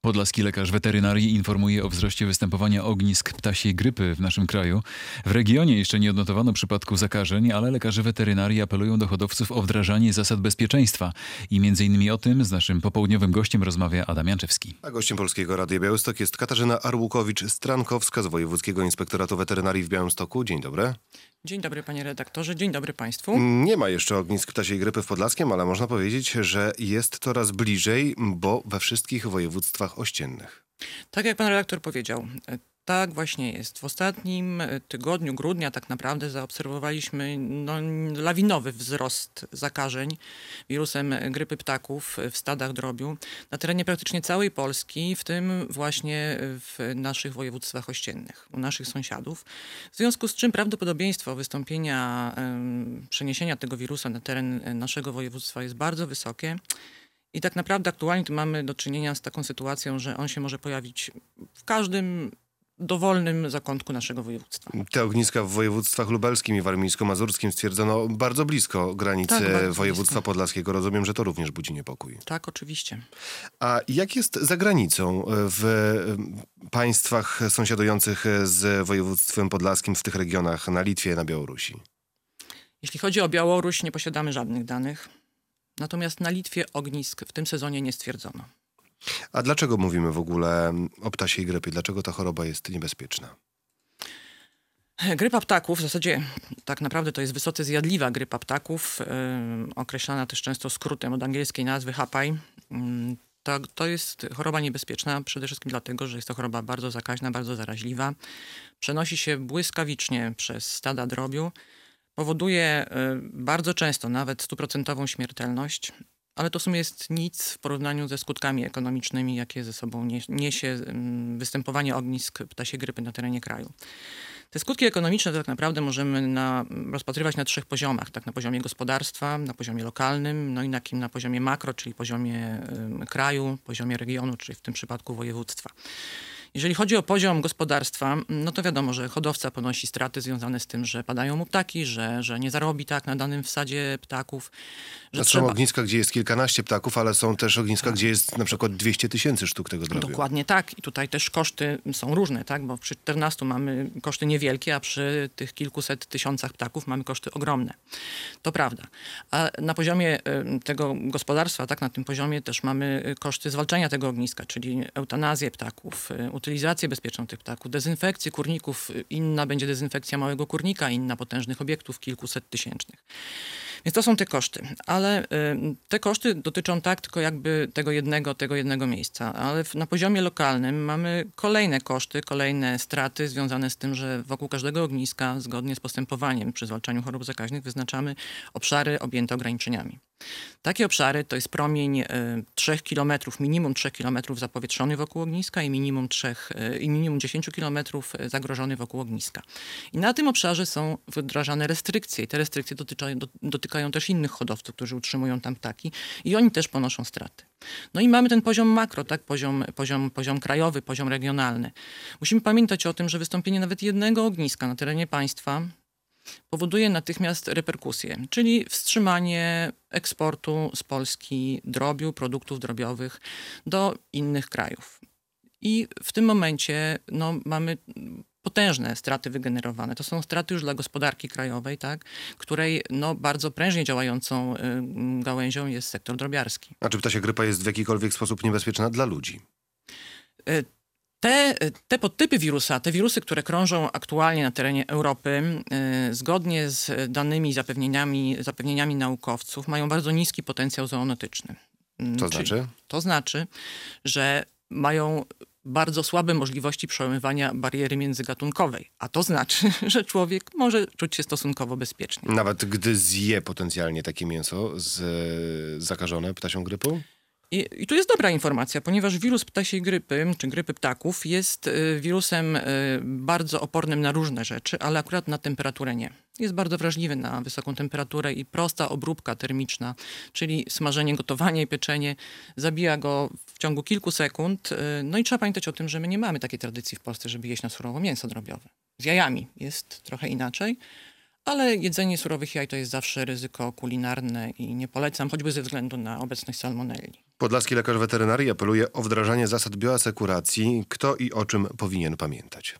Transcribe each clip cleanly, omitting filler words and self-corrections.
Podlaski lekarz weterynarii informuje o wzroście występowania ognisk ptasiej grypy w naszym kraju. W regionie jeszcze nie odnotowano przypadków zakażeń, ale lekarze weterynarii apelują do hodowców o wdrażanie zasad bezpieczeństwa. I między innymi o tym z naszym popołudniowym gościem rozmawia Adam Janczewski. A gościem Polskiego Radia Białystok jest Katarzyna Arłukowicz-Strankowska z Wojewódzkiego Inspektoratu Weterynarii w Białymstoku. Dzień dobry. Dzień dobry, panie redaktorze, dzień dobry państwu. Nie ma jeszcze ognisk ptasiej grypy w Podlaskiem, ale można powiedzieć, że jest coraz bliżej, bo we wszystkich województwach ościennych. Tak jak pan redaktor powiedział, tak właśnie jest. W ostatnim tygodniu grudnia tak naprawdę zaobserwowaliśmy lawinowy wzrost zakażeń wirusem grypy ptaków w stadach drobiu na terenie praktycznie całej Polski, w tym właśnie w naszych województwach ościennych, u naszych sąsiadów. W związku z czym prawdopodobieństwo wystąpienia, przeniesienia tego wirusa na teren naszego województwa jest bardzo wysokie. I tak naprawdę aktualnie tu mamy do czynienia z taką sytuacją, że on się może pojawić w każdym dowolnym zakątku naszego województwa. Te ogniska w województwach lubelskim i warmińsko-mazurskim stwierdzono bardzo blisko granicy województwa podlaskiego. Rozumiem, że to również budzi niepokój. Tak, oczywiście. A jak jest za granicą w państwach sąsiadujących z województwem podlaskim, w tych regionach, na Litwie, na Białorusi? Jeśli chodzi o Białoruś, nie posiadamy żadnych danych. Natomiast na Litwie ognisk w tym sezonie nie stwierdzono. A dlaczego mówimy w ogóle o ptasiej grypie? Dlaczego ta choroba jest niebezpieczna? Grypa ptaków, w zasadzie tak naprawdę to jest wysoce zjadliwa grypa ptaków, określana też często skrótem od angielskiej nazwy HAPAI. To jest choroba niebezpieczna przede wszystkim dlatego, że jest to choroba bardzo zakaźna, bardzo zaraźliwa. Przenosi się błyskawicznie przez stada drobiu. Powoduje bardzo często nawet 100% śmiertelność, ale to w sumie jest nic w porównaniu ze skutkami ekonomicznymi, jakie ze sobą niesie występowanie ognisk ptasiej grypy na terenie kraju. Te skutki ekonomiczne to tak naprawdę możemy rozpatrywać na 3 poziomach. Tak, na poziomie gospodarstwa, na poziomie lokalnym, no i na poziomie makro, czyli poziomie kraju, poziomie regionu, czyli w tym przypadku województwa. Jeżeli chodzi o poziom gospodarstwa, no to wiadomo, że hodowca ponosi straty związane z tym, że padają mu ptaki, że nie zarobi tak na danym wsadzie ptaków. Że są ogniska, gdzie jest kilkanaście ptaków, ale są też ogniska, gdzie jest na przykład 200 000 sztuk tego drobiu. Dokładnie tak. I tutaj też koszty są różne, tak? Bo przy 14 mamy koszty niewielkie, a przy tych kilkuset tysiącach ptaków mamy koszty ogromne. To prawda. A na poziomie tego gospodarstwa, tak, na tym poziomie też mamy koszty zwalczania tego ogniska, czyli eutanazję ptaków, utylizację bezpieczną tych ptaków, dezynfekcję kurników. Inna będzie dezynfekcja małego kurnika, inna potężnych obiektów kilkuset tysięcznych. Więc to są te koszty. Ale te koszty dotyczą tak tylko jakby tego jednego miejsca. Ale na poziomie lokalnym mamy kolejne koszty, kolejne straty związane z tym, że wokół każdego ogniska, zgodnie z postępowaniem przy zwalczaniu chorób zakaźnych, wyznaczamy obszary objęte ograniczeniami. Takie obszary to jest promień 3 km, minimum 3 km zapowietrzony wokół ogniska i minimum 10 km zagrożony wokół ogniska. I na tym obszarze są wdrażane restrykcje. I te restrykcje dotykają też innych hodowców, którzy utrzymują tam ptaki i oni też ponoszą straty. No i mamy ten poziom makro, tak? Poziom krajowy, poziom regionalny. Musimy pamiętać o tym, że wystąpienie nawet jednego ogniska na terenie państwa powoduje natychmiast reperkusje, czyli wstrzymanie eksportu z Polski drobiu, produktów drobiowych do innych krajów. I w tym momencie mamy potężne straty wygenerowane. To są straty już dla gospodarki krajowej, tak, której bardzo prężnie działającą gałęzią jest sektor drobiarski. A czy ptasia grypa jest w jakikolwiek sposób niebezpieczna dla ludzi? Te podtypy wirusa, te wirusy, które krążą aktualnie na terenie Europy, zgodnie z danymi zapewnieniami naukowców, mają bardzo niski potencjał zoonotyczny. To znaczy? To znaczy, że mają bardzo słabe możliwości przełamywania bariery międzygatunkowej. A to znaczy, że człowiek może czuć się stosunkowo bezpiecznie. Nawet gdy zje potencjalnie takie mięso zakażone ptasią grypą? I tu jest dobra informacja, ponieważ wirus ptasiej grypy, czy grypy ptaków, jest wirusem bardzo opornym na różne rzeczy, ale akurat na temperaturę nie. Jest bardzo wrażliwy na wysoką temperaturę i prosta obróbka termiczna, czyli smażenie, gotowanie i pieczenie, zabija go w ciągu kilku sekund. No i trzeba pamiętać o tym, że my nie mamy takiej tradycji w Polsce, żeby jeść na surowo mięso drobiowe. Z jajami jest trochę inaczej. Ale jedzenie surowych jaj to jest zawsze ryzyko kulinarne i nie polecam, choćby ze względu na obecność salmonelli. Podlaski lekarz weterynarii apeluje o wdrażanie zasad bioasekuracji. Kto i o czym powinien pamiętać?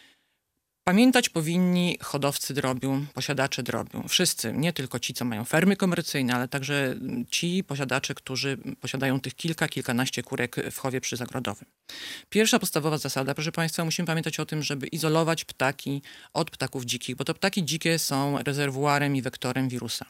Pamiętać powinni hodowcy drobiu, posiadacze drobiu. Wszyscy, nie tylko ci, co mają fermy komercyjne, ale także ci posiadacze, którzy posiadają tych kilkanaście kurek w chowie przyzagrodowym. Pierwsza podstawowa zasada, proszę Państwa, musimy pamiętać o tym, żeby izolować ptaki od ptaków dzikich, bo to ptaki dzikie są rezerwuarem i wektorem wirusa.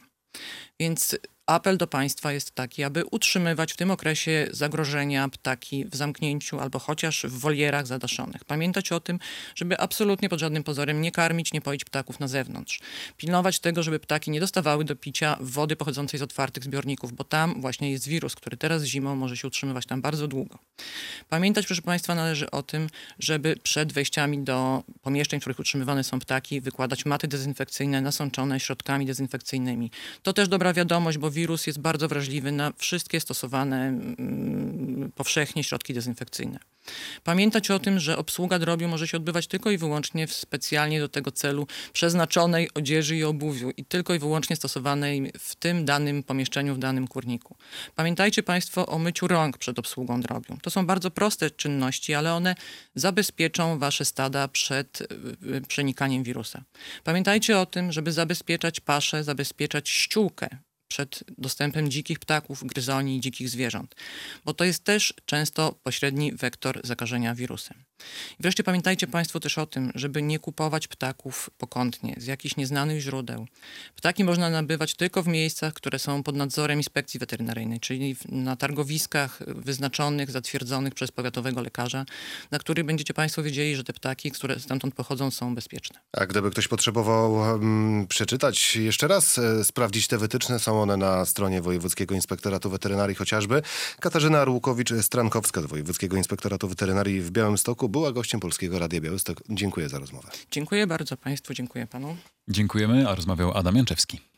Więc apel do państwa jest taki, aby utrzymywać w tym okresie zagrożenia ptaki w zamknięciu albo chociaż w wolierach zadaszonych. Pamiętać o tym, żeby absolutnie pod żadnym pozorem nie karmić, nie poić ptaków na zewnątrz. Pilnować tego, żeby ptaki nie dostawały do picia wody pochodzącej z otwartych zbiorników, bo tam właśnie jest wirus, który teraz zimą może się utrzymywać tam bardzo długo. Pamiętać, proszę Państwa, należy o tym, żeby przed wejściami do pomieszczeń, w których utrzymywane są ptaki, wykładać maty dezynfekcyjne nasączone środkami dezynfekcyjnymi. To też dobra wiadomość, bo wirus jest bardzo wrażliwy na wszystkie stosowane powszechnie środki dezynfekcyjne. Pamiętać o tym, że obsługa drobiu może się odbywać tylko i wyłącznie w specjalnie do tego celu przeznaczonej odzieży i obuwiu i tylko i wyłącznie stosowanej w tym danym pomieszczeniu, w danym kurniku. Pamiętajcie Państwo o myciu rąk przed obsługą drobiu. To są bardzo proste czynności, ale one zabezpieczą Wasze stada przed przenikaniem wirusa. Pamiętajcie o tym, żeby zabezpieczać paszę, zabezpieczać ściółkę przed dostępem dzikich ptaków, gryzoni i dzikich zwierząt, bo to jest też często pośredni wektor zakażenia wirusem. I wreszcie pamiętajcie Państwo też o tym, żeby nie kupować ptaków pokątnie, z jakichś nieznanych źródeł. Ptaki można nabywać tylko w miejscach, które są pod nadzorem inspekcji weterynaryjnej, czyli na targowiskach wyznaczonych, zatwierdzonych przez powiatowego lekarza, na których będziecie Państwo wiedzieli, że te ptaki, które stamtąd pochodzą, są bezpieczne. A gdyby ktoś potrzebował przeczytać jeszcze raz, sprawdzić te wytyczne, są one na stronie Wojewódzkiego Inspektoratu Weterynarii chociażby. Katarzyna Rłukowicz-Strankowska z Wojewódzkiego Inspektoratu Weterynarii w Białymstoku była gościem Polskiego Radia Białystok. Dziękuję za rozmowę. Dziękuję bardzo Państwu, dziękuję Panu. Dziękujemy, a rozmawiał Adam Janczewski.